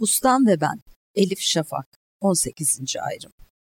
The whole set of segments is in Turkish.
Ustam ve ben. Elif Şafak. 18. ayrım.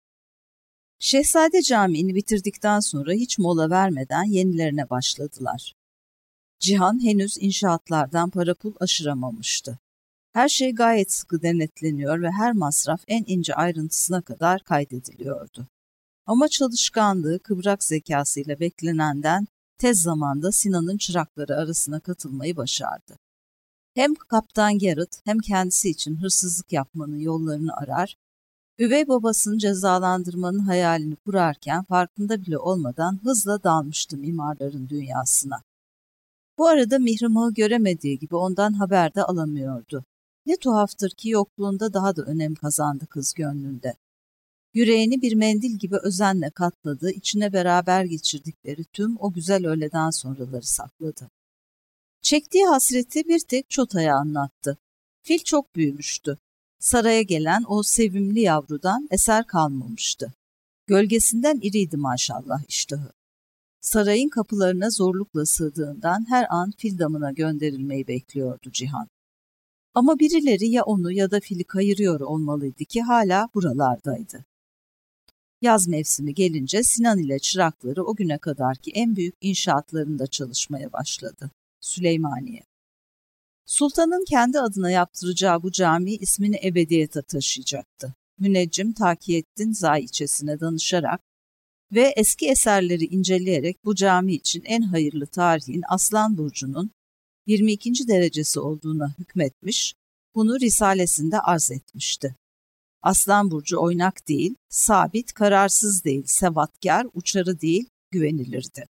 Şehzade Camii'ni bitirdikten sonra hiç mola vermeden yenilerine başladılar. Cihan henüz inşaatlardan para pul aşıramamıştı. Her şey gayet sıkı denetleniyor ve her masraf en ince ayrıntısına kadar kaydediliyordu. Ama çalışkanlığı, kıvrak zekasıyla beklenenden tez zamanda Sinan'ın çırakları arasına katılmayı başardı. Hem Kaptan Garrett hem kendisi için hırsızlık yapmanın yollarını arar, üvey babasını cezalandırmanın hayalini kurarken farkında bile olmadan hızla dalmıştı mimarların dünyasına. Bu arada Mihrimah'ı göremediği gibi ondan haber de alamıyordu. Ne tuhaftır ki yokluğunda daha da önem kazandı kız gönlünde. Yüreğini bir mendil gibi özenle katladı, içine beraber geçirdikleri tüm o güzel öğleden sonraları sakladı. Çektiği hasreti bir tek Çota'ya anlattı. Fil çok büyümüştü. Saraya gelen o sevimli yavrudan eser kalmamıştı. Gölgesinden iriydi maşallah iştahı. Sarayın kapılarına zorlukla sığdığından her an fil damına gönderilmeyi bekliyordu Cihan. Ama birileri ya onu ya da fili kayırıyor olmalıydı ki hala buralardaydı. Yaz mevsimi gelince Sinan ile çırakları o güne kadarki en büyük inşaatlarında çalışmaya başladı. Süleymaniye. Sultanın kendi adına yaptıracağı bu cami ismini ebediyete taşıyacaktı. Müneccim Takiettin Zaiçesine danışarak ve eski eserleri inceleyerek bu cami için en hayırlı tarihin Aslan Burcu'nun 22. derecesi olduğuna hükmetmiş, bunu risalesinde arz etmişti. Aslan Burcu oynak değil, sabit, kararsız değil, sebatkar, uçarı değil, güvenilirdi.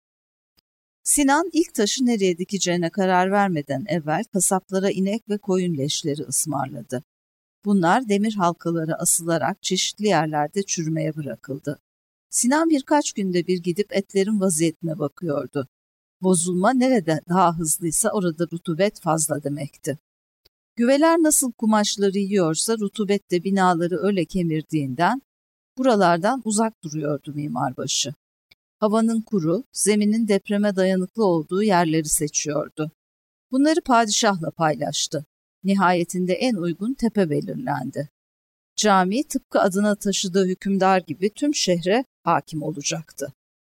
Sinan ilk taşı nereye dikeceğine karar vermeden evvel kasaplara inek ve koyun leşleri ısmarladı. Bunlar demir halkalara asılarak çeşitli yerlerde çürümeye bırakıldı. Sinan birkaç günde bir gidip etlerin vaziyetine bakıyordu. Bozulma nerede daha hızlıysa orada rutubet fazla demekti. Güveler nasıl kumaşları yiyorsa rutubet de binaları öyle kemirdiğinden buralardan uzak duruyordu mimarbaşı. Havanın kuru, zeminin depreme dayanıklı olduğu yerleri seçiyordu. Bunları padişahla paylaştı. Nihayetinde en uygun tepe belirlendi. Cami tıpkı adına taşıdığı hükümdar gibi tüm şehre hakim olacaktı.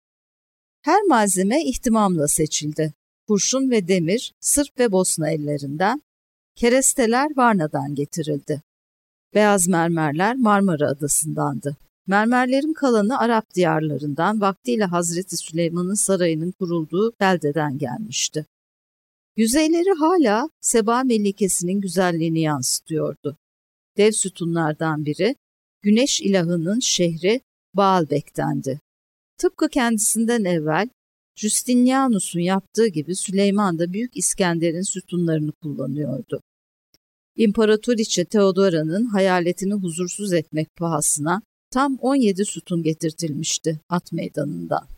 Her malzeme ihtimamla seçildi. Kurşun ve demir Sırp ve Bosna ellerinden, keresteler Varna'dan getirildi. Beyaz mermerler Marmara Adası'ndandı. Mermerlerin kalanı Arap diyarlarından vaktiyle Hazreti Süleyman'ın sarayının kurulduğu beldeden gelmişti. Yüzeyleri hala Seba Melikesi'nin güzelliğini yansıtıyordu. Dev sütunlardan biri, güneş ilahının şehri Baalbek'tendi. Tıpkı kendisinden evvel Justinianus'un yaptığı gibi Süleyman da Büyük İskender'in sütunlarını kullanıyordu. İmparatoriçe Theodora'nın hayaletini huzursuz etmek pahasına tam 17 sütun getirtilmişti at meydanından.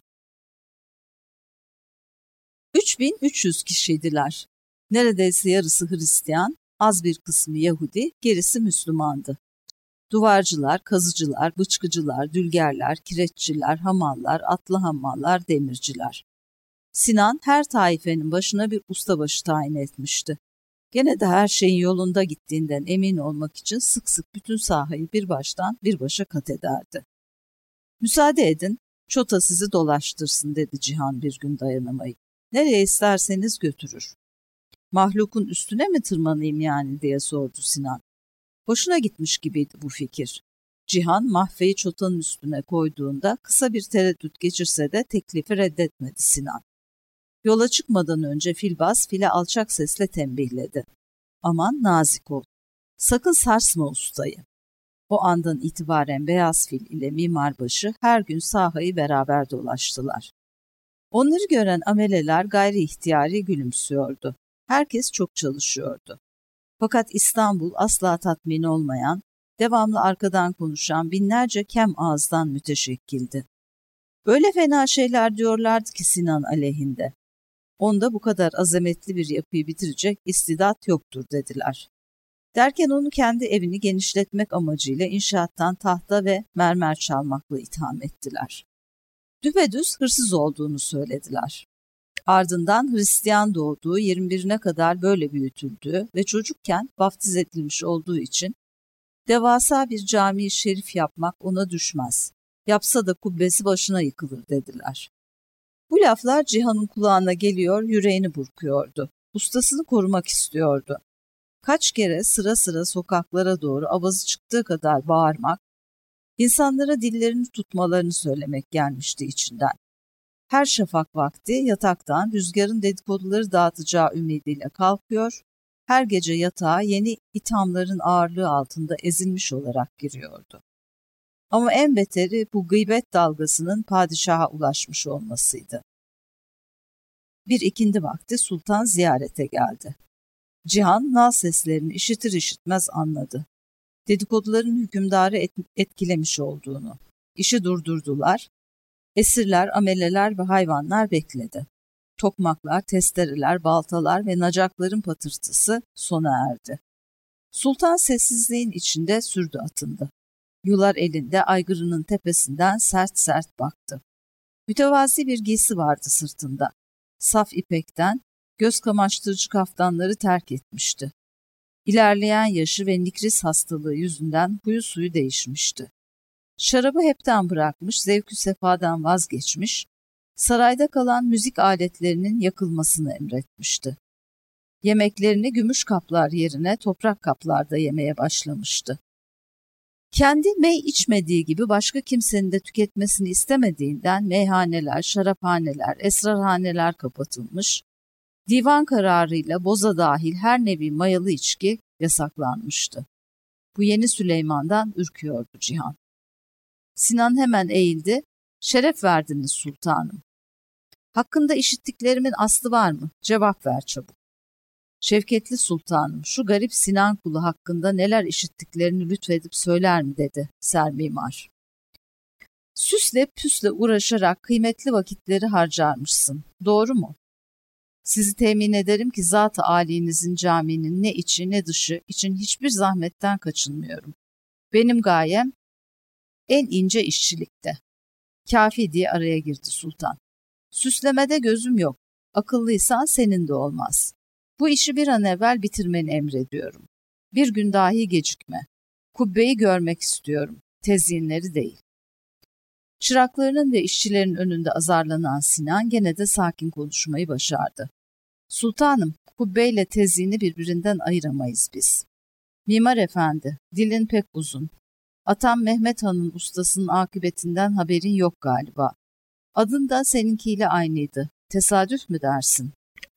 3300 kişiydiler. Neredeyse yarısı Hristiyan, az bir kısmı Yahudi, gerisi Müslümandı. Duvarcılar, kazıcılar, bıçkıcılar, dülgerler, kireççiler, hamallar, atlı hamallar, demirciler. Sinan her taifenin başına bir ustabaşı tayin etmişti. Gene de her şeyin yolunda gittiğinden emin olmak için sık sık bütün sahayı bir baştan bir başa kat ederdi. "Müsaade edin, Çota sizi dolaştırsın," dedi Cihan bir gün dayanamayıp. "Nereye isterseniz götürür." "Mahlukun üstüne mi tırmanayım yani?" diye sordu Sinan. Hoşuna gitmiş gibiydi bu fikir. Cihan mahfeyi Çota'nın üstüne koyduğunda kısa bir tereddüt geçirse de teklifi reddetmedi Sinan. Yola çıkmadan önce filbaz file alçak sesle tembihledi. "Aman nazik ol. Sakın sarsma ustayı." O andan itibaren Beyaz Fil ile mimarbaşı her gün sahayı beraber dolaştılar. Onları gören ameleler gayri ihtiyari gülümsüyordu. Herkes çok çalışıyordu. Fakat İstanbul asla tatmin olmayan, devamlı arkadan konuşan binlerce kem ağızdan müteşekkildi. Öyle fena şeyler diyorlardı ki Sinan aleyhinde. Onda bu kadar azametli bir yapıyı bitirecek istidat yoktur dediler. Derken onu kendi evini genişletmek amacıyla inşaattan tahta ve mermer çalmakla itham ettiler. Düpedüz hırsız olduğunu söylediler. Ardından Hristiyan doğduğu 21'ine kadar böyle büyütüldüğü ve çocukken vaftiz edilmiş olduğu için devasa bir cami-i şerif yapmak ona düşmez. Yapsa da kubbesi başına yıkılır dediler. Bu laflar Cihan'ın kulağına geliyor, yüreğini burkuyordu. Ustasını korumak istiyordu. Kaç kere sıra sıra sokaklara doğru avazı çıktığı kadar bağırmak, insanlara dillerini tutmalarını söylemek gelmişti içinden. Her şafak vakti yataktan rüzgarın dedikoduları dağıtacağı ümidiyle kalkıyor, her gece yatağa yeni ithamların ağırlığı altında ezilmiş olarak giriyordu. Ama en beteri bu gıybet dalgasının padişaha ulaşmış olmasıydı. Bir ikindi vakti sultan ziyarete geldi. Cihan nal seslerini işitir işitmez anladı. Dedikoduların hükümdarı etkilemiş olduğunu. İşi durdurdular. Esirler, ameleler ve hayvanlar bekledi. Tokmaklar, testereler, baltalar ve nacakların patırtısı sona erdi. Sultan sessizliğin içinde sürdü atındı. Yular elinde aygırının tepesinden sert sert baktı. Mütevazi bir giysi vardı sırtında. Saf ipekten göz kamaştırıcı kaftanları terk etmişti. İlerleyen yaşı ve nikris hastalığı yüzünden huyu suyu değişmişti. Şarabı hepten bırakmış, zevkü sefadan vazgeçmiş, sarayda kalan müzik aletlerinin yakılmasını emretmişti. Yemeklerini gümüş kaplar yerine toprak kaplarda yemeye başlamıştı. Kendi mey içmediği gibi başka kimsenin de tüketmesini istemediğinden meyhaneler, şaraphaneler, esrarhaneler kapatılmış, divan kararıyla boza dahil her nevi mayalı içki yasaklanmıştı. Bu yeni Süleyman'dan ürküyordu Cihan. Sinan hemen eğildi, "Şeref verdiniz sultanım. Hakkında işittiklerimin aslı var mı? Cevap ver çabuk." "Şevketli sultanım, şu garip Sinan kulu hakkında neler işittiklerini lütfedip söyler mi?" dedi sermimar. "Süsle püsle uğraşarak kıymetli vakitleri harcarmışsın. Doğru mu? Sizi temin ederim ki zat-ı âlinizin caminin ne içi ne dışı için hiçbir zahmetten kaçınmıyorum. Benim gayem en ince işçilikte." "Kafi," diye araya girdi sultan. "Süslemede gözüm yok. Akıllıysan senin de olmaz. Bu işi bir an evvel bitirmeni emrediyorum. Bir gün dahi gecikme. Kubbeyi görmek istiyorum. Tezyinleri değil." Çıraklarının ve işçilerin önünde azarlanan Sinan gene de sakin konuşmayı başardı. "Sultanım, kubbeyle tezyini birbirinden ayıramayız biz. Mimar efendi, dilin pek uzun. Atam Mehmet Han'ın ustasının akıbetinden haberin yok galiba. Adın da seninkiyle aynıydı. Tesadüf mü dersin?"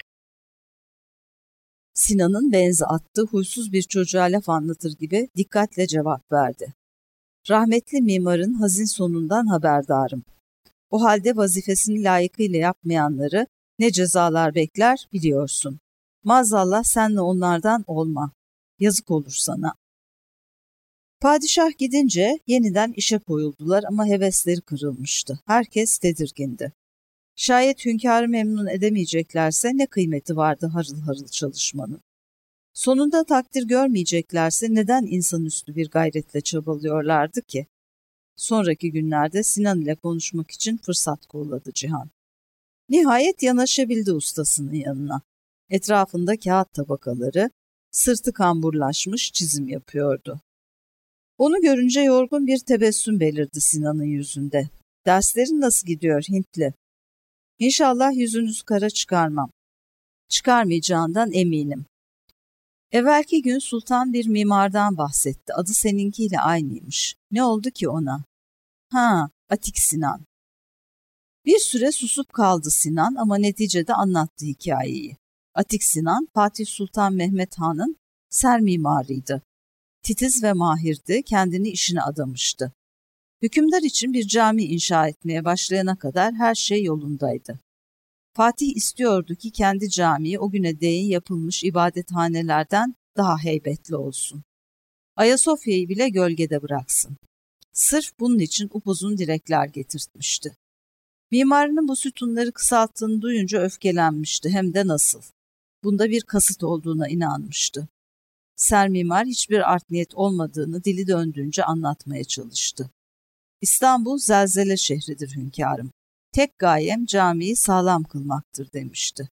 Sinan'ın benzi attı, huysuz bir çocuğa laf anlatır gibi dikkatle cevap verdi. "Rahmetli mimarın hazin sonundan haberdarım. O halde vazifesini layıkıyla yapmayanları ne cezalar bekler biliyorsun. Maazallah sen de onlardan olma. Yazık olur sana." Padişah gidince yeniden işe koyuldular ama hevesleri kırılmıştı. Herkes tedirgindi. Şayet hünkârı memnun edemeyeceklerse ne kıymeti vardı harıl harıl çalışmanın? Sonunda takdir görmeyeceklerse neden insanüstü bir gayretle çabalıyorlardı ki? Sonraki günlerde Sinan ile konuşmak için fırsat kolladı Cihan. Nihayet yanaşabildi ustasının yanına. Etrafında kağıt tabakaları, sırtı kamburlaşmış çizim yapıyordu. Onu görünce yorgun bir tebessüm belirdi Sinan'ın yüzünde. "Derslerin nasıl gidiyor Hintli?" "İnşallah yüzünüzü kara çıkarmam." "Çıkarmayacağından eminim." Evvelki gün sultan bir mimardan bahsetti. Adı seninkiyle aynıymış. Ne oldu ki ona? "Ha, Atik Sinan." Bir süre susup kaldı Sinan ama neticede anlattı hikayeyi. Atik Sinan, Fatih Sultan Mehmet Han'ın sermimarıydı. Titiz ve mahirdi, kendini işine adamıştı. Hükümdar için bir cami inşa etmeye başlayana kadar her şey yolundaydı. Fatih istiyordu ki kendi camii o güne değin yapılmış ibadethanelerden daha heybetli olsun. Ayasofya'yı bile gölgede bıraksın. Sırf bunun için upuzun dilekler getirtmişti. Mimarının bu sütunları kısalttığını duyunca öfkelenmişti, hem de nasıl. Bunda bir kasıt olduğuna inanmıştı. Sermimar hiçbir art niyet olmadığını dili döndüğünce anlatmaya çalıştı. "İstanbul zelzele şehridir hünkârım. Tek gayem camiyi sağlam kılmaktır demişti.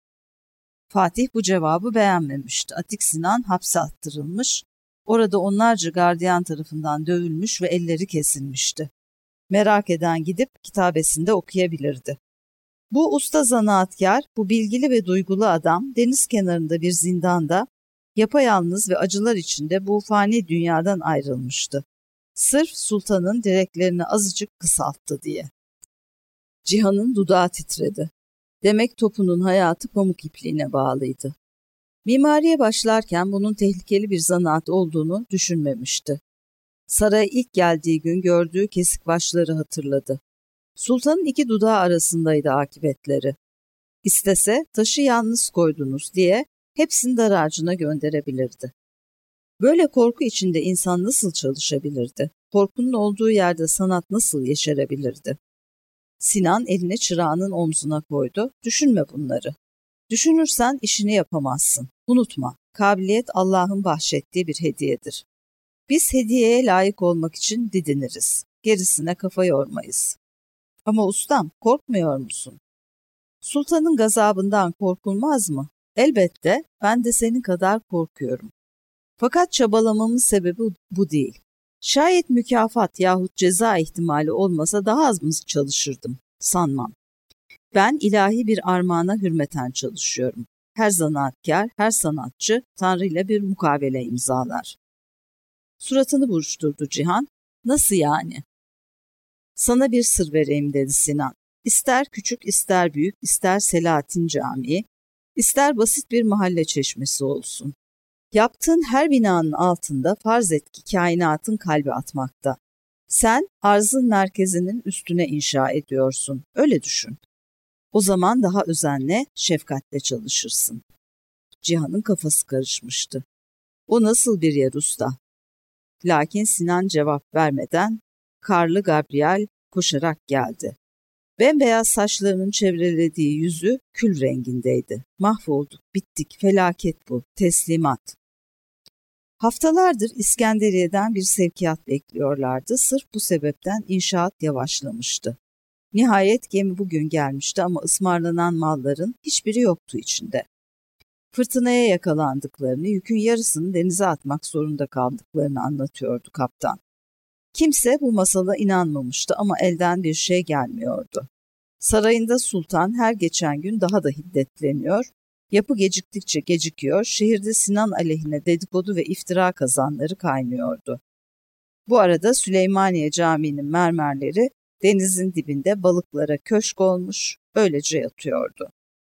Fatih bu cevabı beğenmemişti. Atik Sinan hapse attırılmış, orada onlarca gardiyan tarafından dövülmüş ve elleri kesilmişti. Merak eden gidip kitabesinde okuyabilirdi. Bu usta zanaatkar, bu bilgili ve duygulu adam deniz kenarında bir zindanda, yapayalnız ve acılar içinde bu fani dünyadan ayrılmıştı. Sırf sultanın direklerini azıcık kısalttı diye. Cihan'ın dudağı titredi. Demek Topu'nun hayatı pamuk ipliğine bağlıydı. Mimariye başlarken bunun tehlikeli bir zanaat olduğunu düşünmemişti. Saraya ilk geldiği gün gördüğü kesik başları hatırladı. Sultanın iki dudağı arasındaydı akıbetleri. İstese taşı yalnız koydunuz diye hepsini dar ağacına gönderebilirdi. Böyle korku içinde insan nasıl çalışabilirdi? Korkunun olduğu yerde sanat nasıl yeşerebilirdi? Sinan elini çırağının omzuna koydu. Düşünme bunları. Düşünürsen işini yapamazsın. Unutma, kabiliyet Allah'ın bahşettiği bir hediyedir. Biz hediyeye layık olmak için didiniriz. Gerisine kafa yormayız. Ama ustam, korkmuyor musun? Sultanın gazabından korkulmaz mı? Elbette, ben de senin kadar korkuyorum. Fakat çabalamamın sebebi bu değil. Şayet mükafat yahut ceza ihtimali olmasa daha az mı çalışırdım? Sanmam. Ben ilahi bir armağana hürmeten çalışıyorum. Her zanaatkar, her sanatçı Tanrı ile bir mukavele imzalar. Suratını buruşturdu Cihan. Nasıl yani? Sana bir sır vereyim dedi Sinan. İster küçük, ister büyük, ister Selahattin Camii, ister basit bir mahalle çeşmesi olsun. Yaptığın her binanın altında farz et ki kainatın kalbi atmakta. Sen arzın merkezinin üstüne inşa ediyorsun. Öyle düşün. O zaman daha özenle, şefkatle çalışırsın. Cihan'ın kafası karışmıştı. O nasıl bir yer usta? Lakin Sinan cevap vermeden karlı Gabriel koşarak geldi. Bembeyaz saçlarının çevrelediği yüzü kül rengindeydi. Mahvolduk, bittik, felaket bu, teslimat. Haftalardır İskenderiye'den bir sevkiyat bekliyorlardı. Sırf bu sebepten inşaat yavaşlamıştı. Nihayet gemi bugün gelmişti ama ısmarlanan malların hiçbiri yoktu içinde. Fırtınaya yakalandıklarını, yükün yarısını denize atmak zorunda kaldıklarını anlatıyordu kaptan. Kimse bu masala inanmamıştı ama elden bir şey gelmiyordu. Sarayında sultan her geçen gün daha da hiddetleniyor, yapı geciktikçe gecikiyor, şehirde Sinan aleyhine dedikodu ve iftira kazanları kaynıyordu. Bu arada Süleymaniye Camii'nin mermerleri denizin dibinde balıklara köşk olmuş, öylece yatıyordu.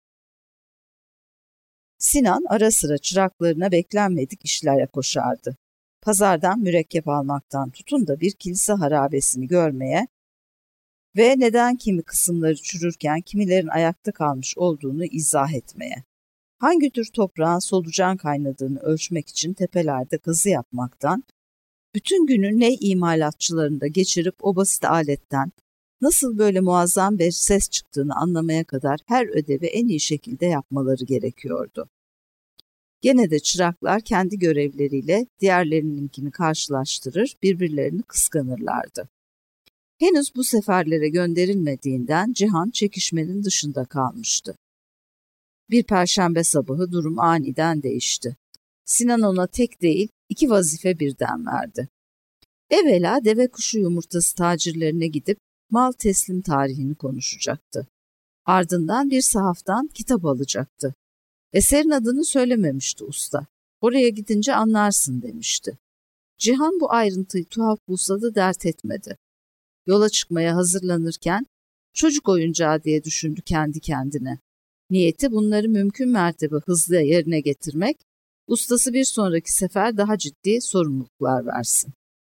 Sinan ara sıra çıraklarına beklenmedik işlere koşardı. Pazardan mürekkep almaktan tutun da bir kilise harabesini görmeye ve neden kimi kısımları çürürken kimilerin ayakta kalmış olduğunu izah etmeye. Hangi tür toprağın solucan kaynadığını ölçmek için tepelerde kazı yapmaktan, bütün günü ney imalatçılarında geçirip o basit aletten nasıl böyle muazzam bir ses çıktığını anlamaya kadar her ödevi en iyi şekilde yapmaları gerekiyordu. Gene de çıraklar kendi görevleriyle diğerlerininkini karşılaştırır, birbirlerini kıskanırlardı. Henüz bu seferlere gönderilmediğinden Cihan çekişmenin dışında kalmıştı. Bir perşembe sabahı durum aniden değişti. Sinan ona tek değil, 2 vazife birden verdi. Evvela deve kuşu yumurtası tacirlerine gidip mal teslim tarihini konuşacaktı. Ardından bir sahaftan kitap alacaktı. Eserin adını söylememişti usta. Oraya gidince anlarsın demişti. Cihan bu ayrıntıyı tuhaf bulsa da dert etmedi. Yola çıkmaya hazırlanırken çocuk oyuncağı diye düşündü kendi kendine. Niyeti bunları mümkün mertebe hızlı yerine getirmek, ustası bir sonraki sefer daha ciddi sorumluluklar versin.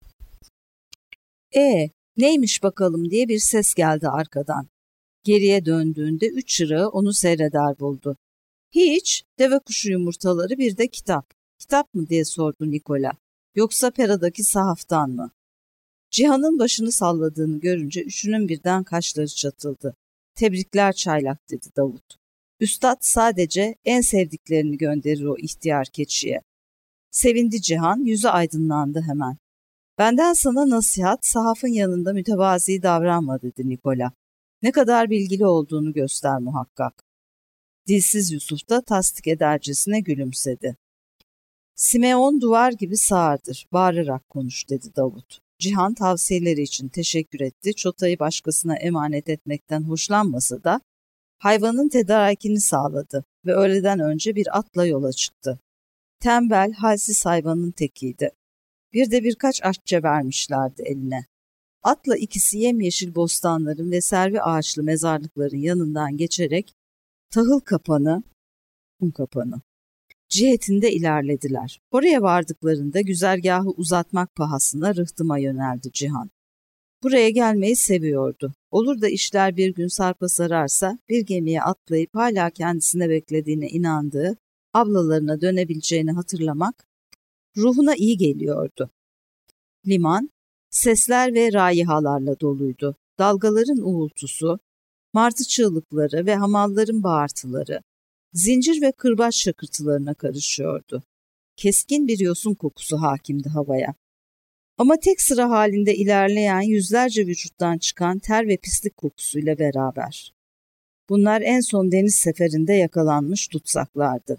Neymiş bakalım diye bir ses geldi arkadan. Geriye döndüğünde 3 çırağı onu seyreder buldu. Hiç, deve kuşu yumurtaları bir de kitap. Kitap mı diye sordu Nikola. Yoksa Pera'daki sahaftan mı? Cihan'ın başını salladığını görünce üçünün birden kaşları çatıldı. Tebrikler çaylak dedi Davut. Üstad sadece en sevdiklerini gönderir o ihtiyar keçiye. Sevindi Cihan, yüzü aydınlandı hemen. Benden sana nasihat, sahafın yanında mütevazi davranma dedi Nikola. Ne kadar bilgili olduğunu göster muhakkak. Dilsiz Yusuf da tasdik edercesine gülümsedi. Simeon duvar gibi sağırdır, bağırarak konuş dedi Davut. Cihan tavsiyeleri için teşekkür etti. Çotayı başkasına emanet etmekten hoşlanmasa da hayvanın tedarikini sağladı ve öğleden önce bir atla yola çıktı. Tembel, halsiz hayvanın tekiydi. Bir de birkaç akçe vermişlerdi eline. Atla ikisi yemyeşil bostanların ve servi ağaçlı mezarlıkların yanından geçerek tahıl kapanı, un kapanı cihetinde ilerlediler. Oraya vardıklarında güzergahı uzatmak pahasına rıhtıma yöneldi Cihan. Buraya gelmeyi seviyordu. Olur da işler bir gün sarpa sararsa bir gemiye atlayıp hala kendisine beklediğine inandığı ablalarına dönebileceğini hatırlamak ruhuna iyi geliyordu. Liman, sesler ve raihalarla doluydu. Dalgaların uğultusu, martı çığlıkları ve hamalların bağırtıları, zincir ve kırbaç şakırtılarına karışıyordu. Keskin bir yosun kokusu hakimdi havaya. Ama tek sıra halinde ilerleyen yüzlerce vücuttan çıkan ter ve pislik kokusuyla beraber. Bunlar en son deniz seferinde yakalanmış tutsaklardı.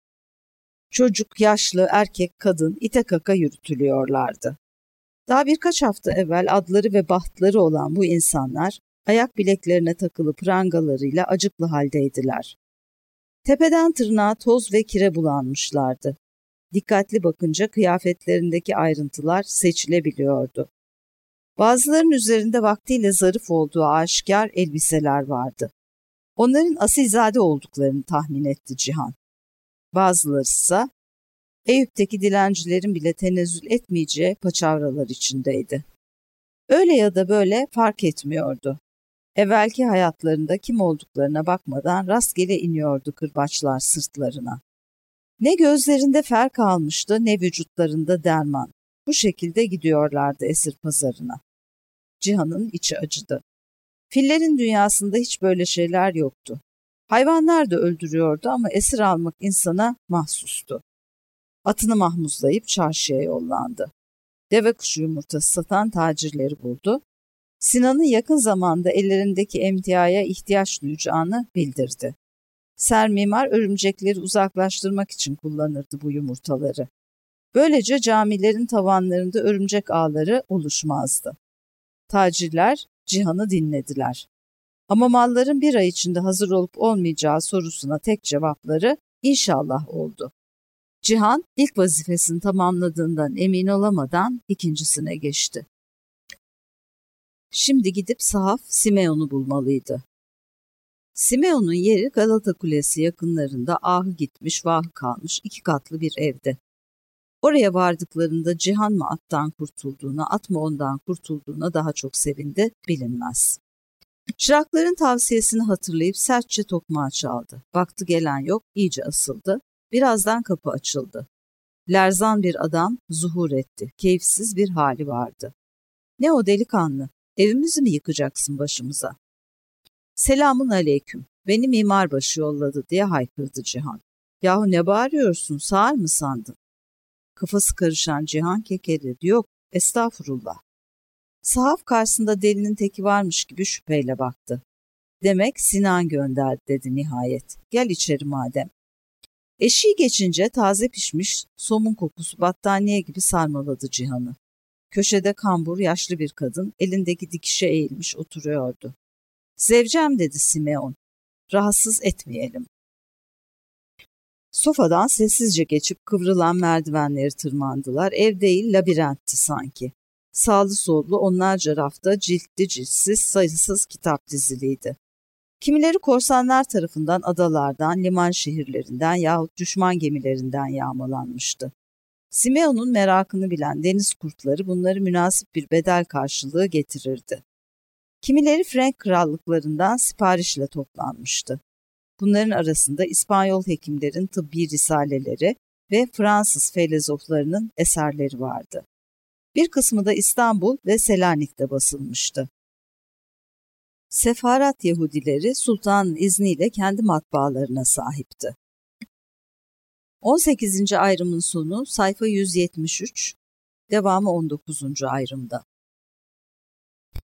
Çocuk, yaşlı, erkek, kadın ite kaka yürütülüyorlardı. Daha birkaç hafta evvel adları ve bahtları olan bu insanlar ayak bileklerine takılı prangalarıyla acıklı haldeydiler. Tepeden tırnağa toz ve kire bulanmışlardı. Dikkatli bakınca kıyafetlerindeki ayrıntılar seçilebiliyordu. Bazılarının üzerinde vaktiyle zarif olduğu aşikar elbiseler vardı. Onların asilzade olduklarını tahmin etti Cihan. Bazıları ise Eyüp'teki dilencilerin bile tenezzül etmeyeceği paçavralar içindeydi. Öyle ya da böyle fark etmiyordu. Evvelki hayatlarında kim olduklarına bakmadan rastgele iniyordu kırbaçlar sırtlarına. Ne gözlerinde fer kalmıştı ne vücutlarında derman. Bu şekilde gidiyorlardı esir pazarına. Cihan'ın içi acıdı. Fillerin dünyasında hiç böyle şeyler yoktu. Hayvanlar da öldürüyordu ama esir almak insana mahsustu. Atını mahmuzlayıp çarşıya yollandı. Deve kuşu yumurtası satan tacirleri buldu. Sinan'ın yakın zamanda ellerindeki emtiaya ihtiyaç duyacağını bildirdi. Sermimar örümcekleri uzaklaştırmak için kullanırdı bu yumurtaları. Böylece camilerin tavanlarında örümcek ağları oluşmazdı. Tacirler Cihan'ı dinlediler. Ama malların bir ay içinde hazır olup olmayacağı sorusuna tek cevapları inşallah oldu. Cihan ilk vazifesini tamamladığından emin olamadan ikincisine geçti. Şimdi gidip sahaf Simeon'u bulmalıydı. Simeon'un yeri Galata Kulesi yakınlarında ahı gitmiş vahı kalmış 2 katlı bir evde. Oraya vardıklarında Cihan mı attan kurtulduğuna, at mı ondan kurtulduğuna daha çok sevindi, bilinmez. Çırakların tavsiyesini hatırlayıp sertçe tokmağı çaldı. Baktı gelen yok, iyice asıldı. Birazdan kapı açıldı. Lerzan bir adam zuhur etti. Keyifsiz bir hali vardı. Ne o delikanlı? Evimizi mi yıkacaksın başımıza? Selamun aleyküm. Beni mimarbaşı yolladı diye haykırdı Cihan. Yahu ne bağırıyorsun? Sağır mı sandın? Kafası karışan Cihan kekeledi. Yok, estağfurullah. Sahaf karşısında delinin teki varmış gibi şüpheyle baktı. Demek Sinan gönderdi dedi nihayet. Gel içeri madem. Eşiği geçince taze pişmiş somun kokusu battaniye gibi sarmaladı Cihan'ı. Köşede kambur yaşlı bir kadın elindeki dikişe eğilmiş oturuyordu. Zevcem dedi Simeon. Rahatsız etmeyelim. Sofadan sessizce geçip kıvrılan merdivenleri tırmandılar. Ev değil labirentti sanki. Sağlı sollu onlarca rafta ciltli ciltsiz sayısız kitap diziliydi. Kimileri korsanlar tarafından adalardan, liman şehirlerinden yahut düşman gemilerinden yağmalanmıştı. Simeon'un merakını bilen deniz kurtları bunları münasip bir bedel karşılığı getirirdi. Kimileri Frank krallıklarından siparişle toplanmıştı. Bunların arasında İspanyol hekimlerin tıbbi risaleleri ve Fransız filozoflarının eserleri vardı. Bir kısmı da İstanbul ve Selanik'te basılmıştı. Sefarat Yahudileri sultanın izniyle kendi matbaalarına sahipti. 18. ayrımın sonu sayfa 173, devamı 19. ayrımda.